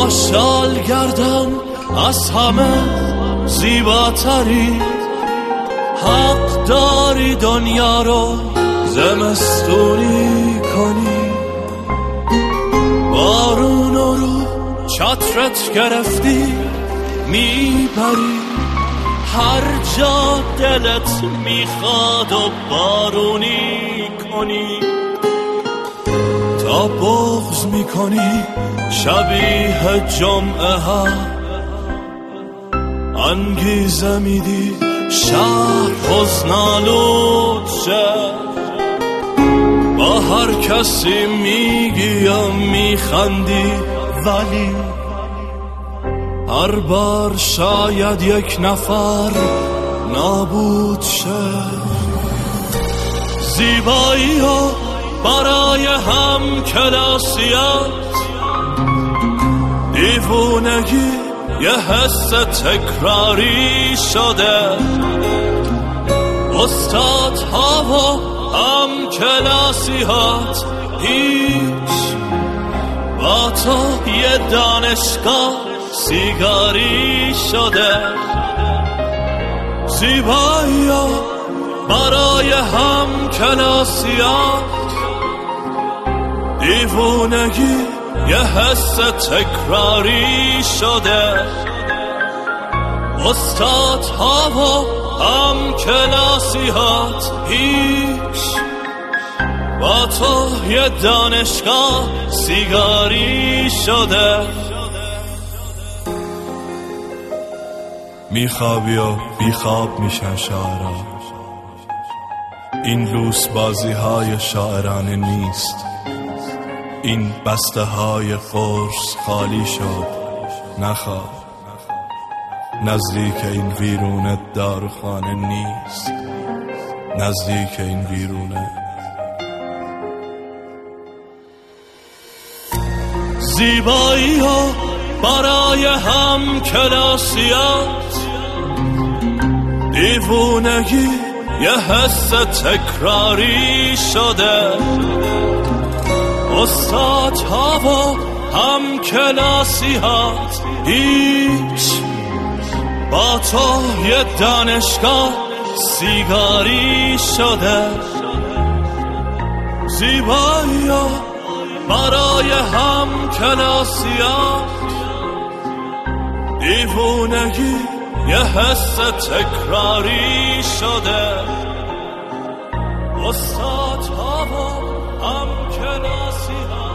خوشحال گردم از همه زیباتری، حق داری دنیا رو زمستونی کنی. بارونو رو چترت گرفتی میبری، هر جا دلت میخواد و بارونی کنی. تا بغض میکنی شبیه جمعه ها، انگیزه میدی شهر حزن‌آلود شه. با هر کسی میگی و میخندی، ولی هر بار شاید یک نفر نابود شه. زیبایی ها برای هم کلاسیات، دیوونگی یه حس تکراری شده. استاد ها و هم کلاسیات هیچ، با تو یه دانشگاه سیگاری شده. زیبایی ها برای هم کلاسیات، دیوونگی یه حس تکراری شده. استاد ها و هم کلاسیات هیچ، با تو یه دانشگاه سیگاری شده. میخوابی و بیخواب میشن شاعرها، این لوس بازی های شاعرانه نیست. این بسته های قرص خالی شد، نخواب. نزدیک این ویرونه داروخانه نیست، نزدیک این ویرونه. زیبایی ها برای هم کلاسیات، دیوونگی یه حس تکراری شده. استاد ها و هم کلاسیات هیچ، با تو یه دانشگاه سیگاری شده. زیبایی ها برای هم کلاسیات، دیوونگی یه حس تکراری شده. استاد ها و هم کلاسیات